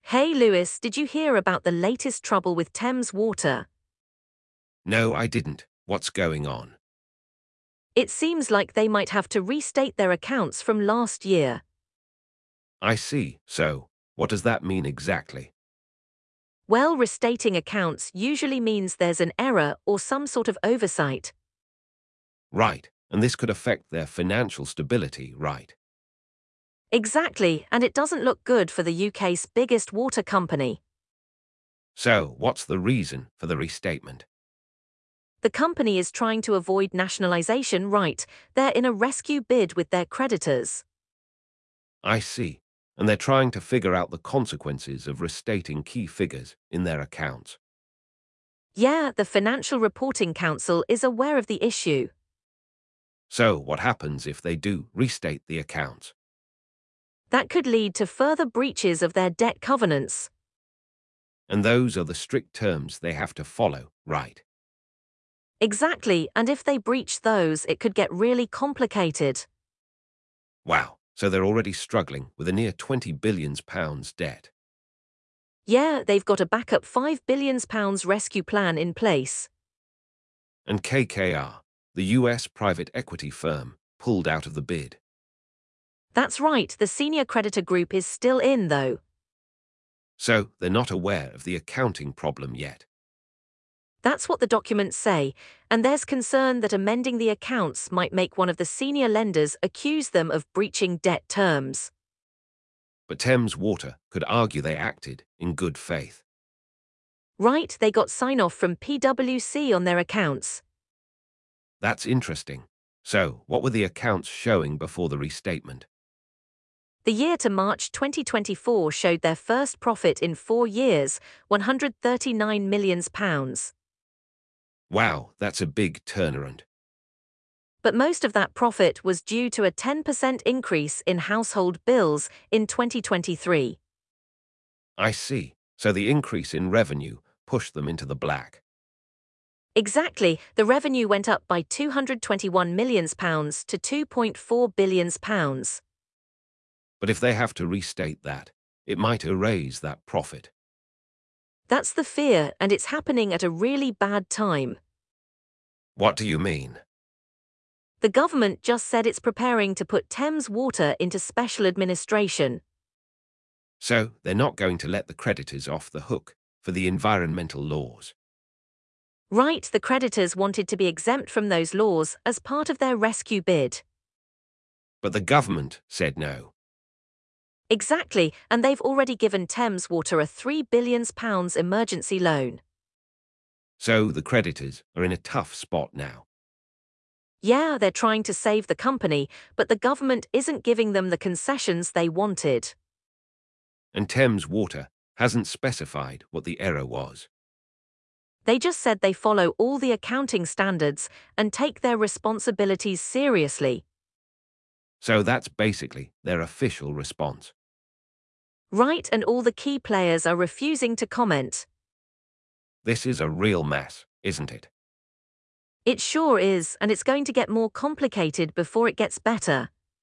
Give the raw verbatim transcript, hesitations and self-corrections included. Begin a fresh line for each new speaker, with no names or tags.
Hey Lewis, did you hear about the latest trouble with Thames Water?
No, I didn't. What's going on?
It seems like they might have to restate their accounts from last year.
I see. So, what does that mean exactly?
Well, restating accounts usually means there's an error or some sort of oversight.
Right. And this could affect their financial stability, right?
Exactly, and it doesn't look good for the U K's biggest water company.
So, what's the reason for the restatement?
The company is trying to avoid nationalization, right? They're in a rescue bid with their creditors.
I see. And they're trying to figure out the consequences of restating key figures in their accounts.
Yeah, the Financial Reporting Council is aware of the issue.
So, what happens if they do restate the accounts?
That could lead to further breaches of their debt covenants.
And those are the strict terms they have to follow, right?
Exactly, and if they breach those, it could get really complicated.
Wow. So they're already struggling with a near twenty billion pounds debt.
Yeah, they've got a backup five billion pounds rescue plan in place.
And K K R, the U S private equity firm, pulled out of the bid.
That's right, the senior creditor group is still in, though.
So they're not aware of the accounting problem yet.
That's what the documents say, and there's concern that amending the accounts might make one of the senior lenders accuse them of breaching debt terms.
But Thames Water could argue they acted in good faith.
Right, they got sign-off from P W C on their accounts.
That's interesting. So, what were the accounts showing before the restatement?
The year to March twenty twenty-four showed their first profit in four years, one hundred thirty-nine million pounds.
Wow, that's a big turnaround.
But most of that profit was due to a ten percent increase in household bills in twenty twenty-three.
I see. So the increase in revenue pushed them into the black.
Exactly, the revenue went up by two hundred twenty-one million pounds to two point four billion pounds.
But if they have to restate that, it might erase that profit.
That's the fear, and it's happening at a really bad time.
What do you mean?
The government just said it's preparing to put Thames Water into special administration.
So they're not going to let the creditors off the hook for the environmental laws.
Right, the creditors wanted to be exempt from those laws as part of their rescue bid.
But the government said no.
Exactly, and they've already given Thames Water a three billion pounds emergency loan.
So the creditors are in a tough spot now.
Yeah, they're trying to save the company, but the government isn't giving them the concessions they wanted.
And Thames Water hasn't specified what the error was.
They just said they follow all the accounting standards and take their responsibilities seriously.
So that's basically their official response.
Right, and all the key players are refusing to comment.
This is a real mess, isn't it?
It sure is, and it's going to get more complicated before it gets better.